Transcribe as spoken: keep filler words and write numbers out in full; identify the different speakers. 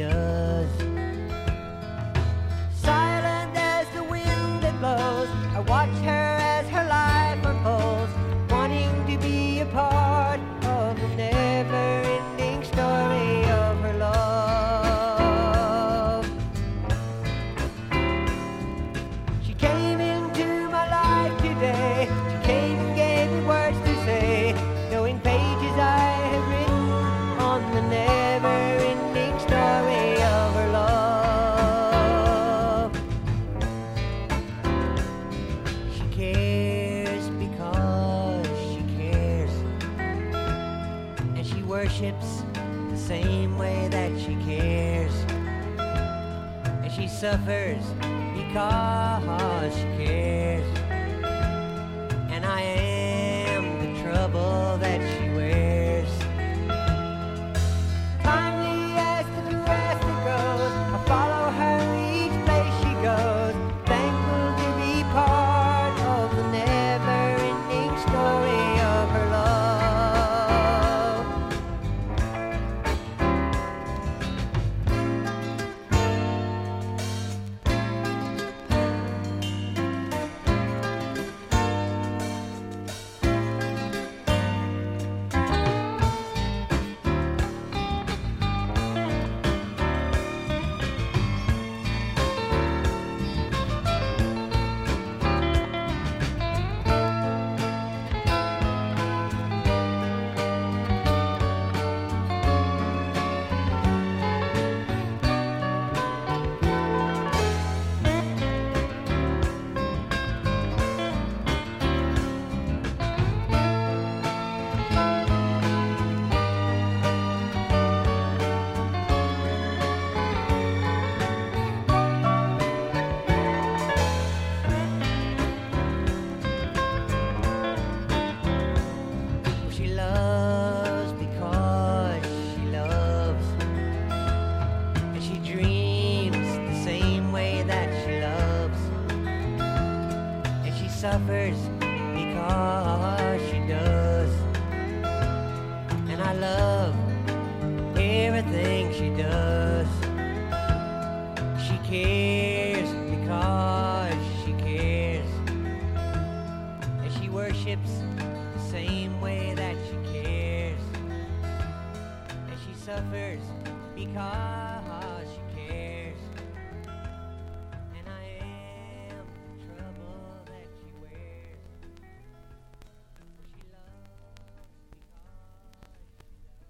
Speaker 1: does. Silent as the wind that blows, I watch her as her life unfolds, wanting to be a part of the never-ending story of her love. She came into my life today. She came and gave me words to say, knowing pages I have written on the never-ending story of her love. She cares because she cares, and she worships the same way that she cares, and she suffers because she cares, and I am the trouble that she wears. Kindly as the grass that grows, I follow her each place she goes, thankful to be part of the never-ending story of her love. She loves because she loves, and she dreams the same way that she loves, and she suffers because she does, and I love everything she does. She cares because she cares, and she worships the same way that she cares, and she suffers because